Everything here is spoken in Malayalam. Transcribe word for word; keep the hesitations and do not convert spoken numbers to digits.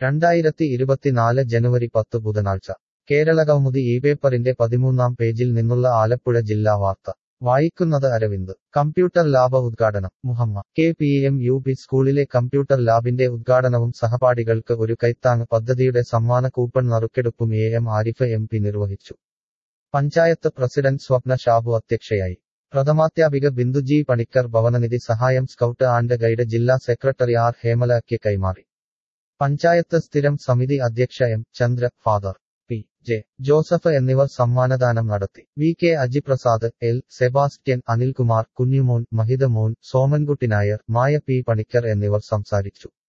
രണ്ടായിരത്തി ഇരുപത്തിനാല് ജനുവരി പത്ത് ബുധനാഴ്ച കേരളകൗമുദി ഈ പേപ്പറിന്റെ പതിമൂന്നാം പേജിൽ നിന്നുള്ള ആലപ്പുഴ ജില്ലാ വാർത്ത വായിക്കുന്നത് അരവിന്ദ് കമ്പ്യൂട്ടർ ലാബ് ഉദ്ഘാടനം Muhamma K P M U P സ്കൂളിലെ കമ്പ്യൂട്ടർ ലാബിന്റെ ഉദ്ഘാടനവും സഹപാഠികൾക്ക് ഒരു കൈത്താങ് പദ്ധതിയുടെ സമ്മാന കൂപ്പൺ നറുക്കെടുപ്പും A M Arif M P നിർവഹിച്ചു. പഞ്ചായത്ത് പ്രസിഡന്റ് സ്വപ്ന ഷാബു അധ്യക്ഷയായി. പ്രഥമാധ്യാപിക ബിന്ദു ജി പണിക്കർ ഭവനനിധി സഹായം സ്കൗട്ട് ആൻഡ് ഗൈഡ് ജില്ലാ സെക്രട്ടറി ആർ ഹേമലയ്ക്ക് കൈമാറി. പഞ്ചായത്ത് സ്ഥിരം സമിതി അധ്യക്ഷ M Chandra, father P J Joseph എന്നിവർ സമ്മാനദാനം നടത്തി. V K Ajiprasad, L Sebastian, Anilkumar, Kunjumon, Mahitha Mon, Somankutty Nair, മായ പി പണിക്കർ എന്നിവർ സംസാരിച്ചു.